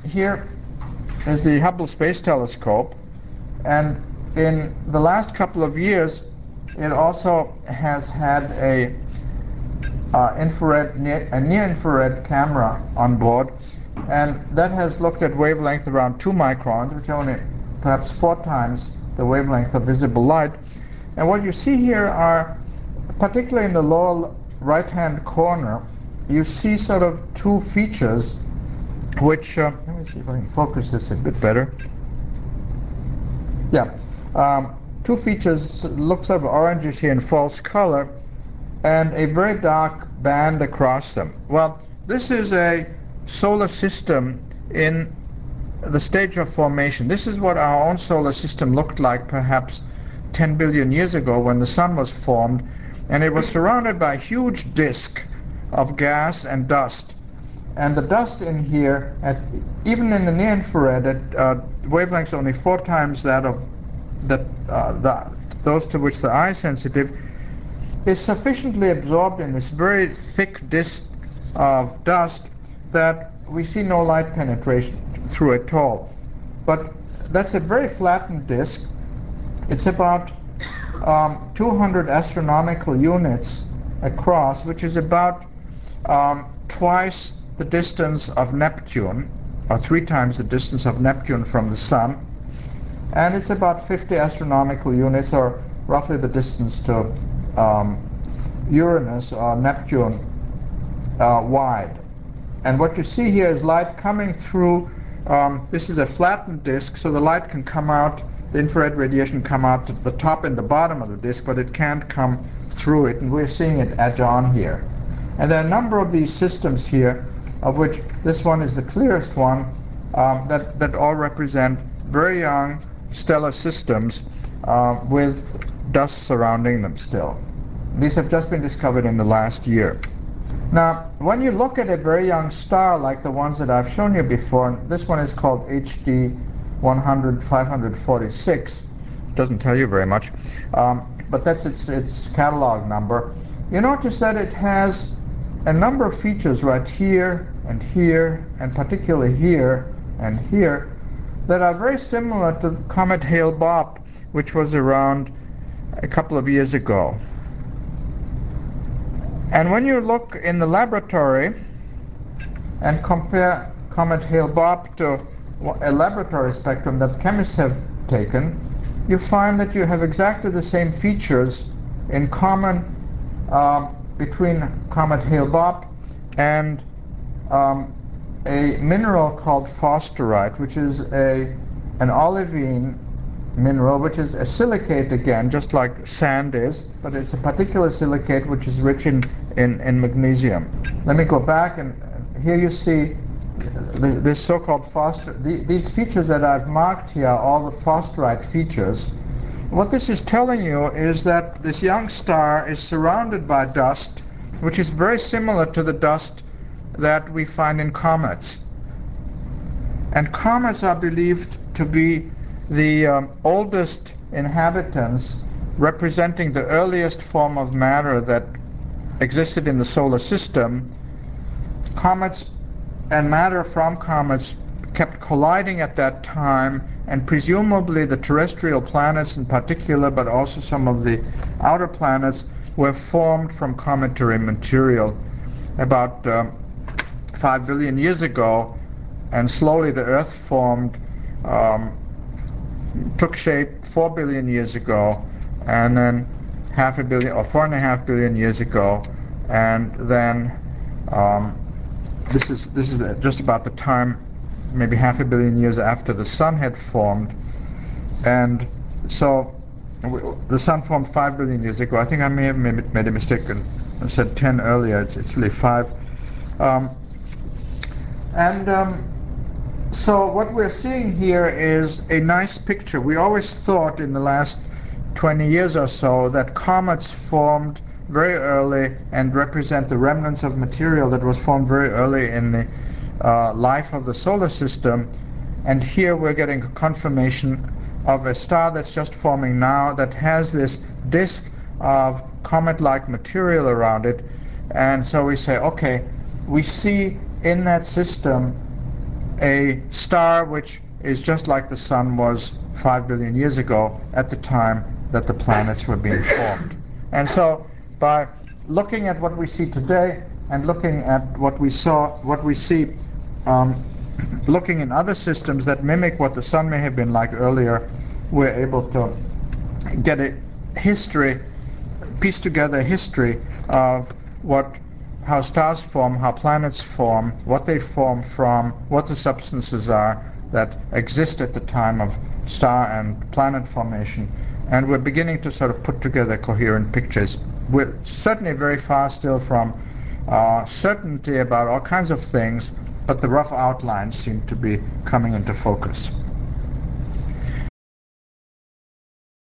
here is the Hubble Space Telescope, and in the last couple of years it also has had a near-infrared camera on board, and that has looked at wavelength around 2 microns, which are only perhaps 4 times the wavelength of visible light. And what you see here are, particularly in the lower right-hand corner, you see sort of 2 features which, let me see if I can focus this a bit better. Yeah, 2 features look sort of orangish here in false color, and a very dark band across them. Well, this is a solar system in the stage of formation. This is what our own solar system looked like perhaps 10 billion years ago when the sun was formed, and it was surrounded by a huge disk of gas and dust. And the dust in here, even in the near-infrared, at wavelengths only 4 times that of those to which the eye is sensitive, is sufficiently absorbed in this very thick disk of dust that we see no light penetration through it at all. But that's a very flattened disk. It's about 200 astronomical units across, which is about twice the distance of Neptune, or 3 times the distance of Neptune from the Sun. And it's about 50 astronomical units, or roughly the distance to Uranus or Neptune wide. And what you see here is light coming through. This is a flattened disk, so the light can come out, the infrared radiation come out to the top and the bottom of the disk, but it can't come through it, and we're seeing it edge on here. And there are a number of these systems here, of which this one is the clearest one, that all represent very young stellar systems with dust surrounding them still. These have just been discovered in the last year. Now, when you look at a very young star like the ones that I've shown you before, this one is called HD 100-546. Doesn't tell you very much, but that's its catalog number. You notice that it has a number of features right here, and particularly here and here, that are very similar to the comet Hale-Bopp, which was around a couple of years ago. And when you look in the laboratory and compare comet Hale-Bopp to a laboratory spectrum that chemists have taken, you find that you have exactly the same features in common between comet Hale-Bopp and a mineral called forsterite, which is an olivine mineral, which is a silicate again, just like sand is, but it's a particular silicate which is rich in magnesium. Let me go back, and here you see this so-called these features that I've marked here are all the forsterite features. What this is telling you is that this young star is surrounded by dust, which is very similar to the dust that we find in comets. And comets are believed to be the oldest inhabitants, representing the earliest form of matter that existed in the solar system. Comets and matter from comets kept colliding at that time, and presumably the terrestrial planets in particular, but also some of the outer planets, were formed from cometary material about 5 billion years ago, and slowly the Earth formed, took shape 4 billion years ago, and then 500 million or 4.5 billion years ago, and then this is just about the time, maybe 500 million years after the Sun had formed. And so the Sun formed 5 billion years ago. I think I may have made a mistake and said 10 earlier. It's really 5. So what we're seeing here is a nice picture. We always thought in the last 20 years or so that comets formed very early and represent the remnants of material that was formed very early in the life of the solar system. And here we're getting a confirmation of a star that's just forming now that has this disk of comet-like material around it. And so we say, okay, we see in that system a star which is just like the sun was 5 billion years ago at the time that the planets were being formed. And so by looking at what we see today and looking at what we see looking in other systems that mimic what the sun may have been like earlier, we're able to get a history, piece together a history of how stars form, how planets form, what they form from, what the substances are that exist at the time of star and planet formation. And we're beginning to sort of put together coherent pictures. We're certainly very far still from certainty about all kinds of things, but the rough outlines seem to be coming into focus.